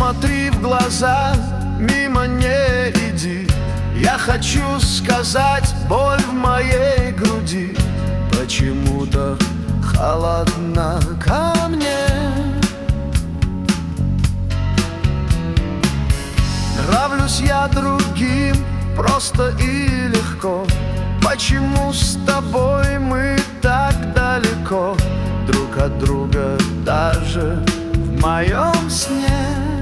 смотри в глаза, мимо не иди. Я хочу сказать, боль в моей груди почему-то холодна ко мне. Нравлюсь я другим просто и легко. Почему с тобой мы так далеко друг от друга, даже в моем сне?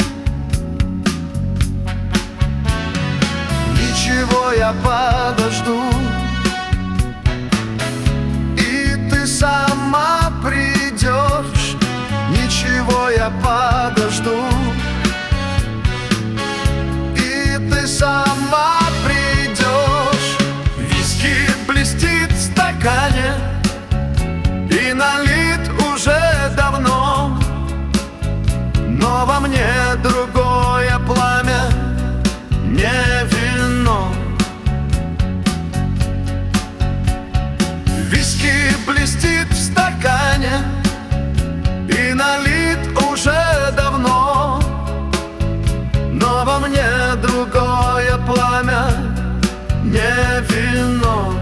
Ничего, я подожду, и ты сама придешь. Ничего, я подожду, и ты сама придешь. Виски блестит в стакане и налит уже давно, но во мне другое пламя, не вино. Виски блестит в стакане и налит уже давно, но во мне другое пламя, не вино.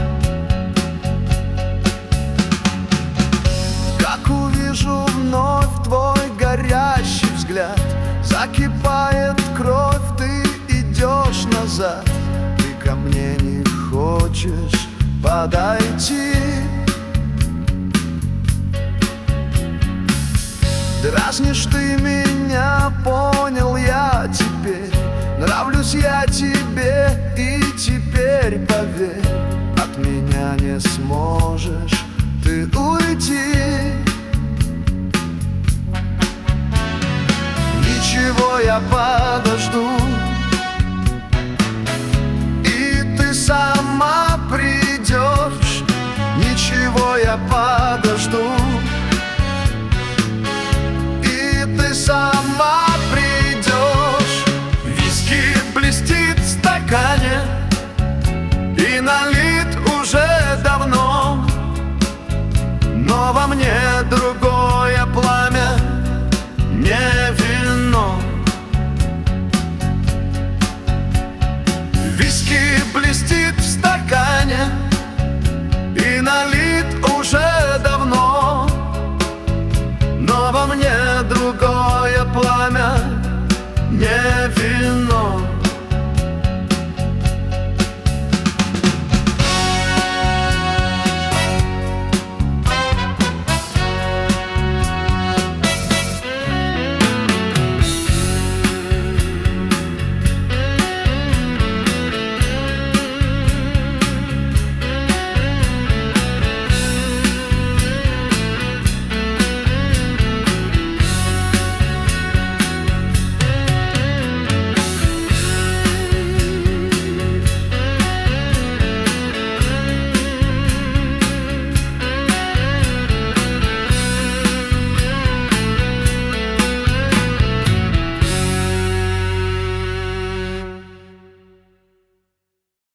Как увижу вновь твой горящий взгляд, закипает кровь, ты идешь назад. Ты ко мне не хочешь подойти. Дразнишь ты меня, понял я теперь. Нравлюсь я тебе, и теперь поверь, от меня не сможешь ты уйти. Ничего, я подожду, и ты сама придешь. Ничего, я подожду, и ты сама придешь. Виски блестит в стакане и налит уже давно, но во мне другое пламя, не вино. Виски блестит в стакане и налит уже давно, но во мне другое пламя, не вино.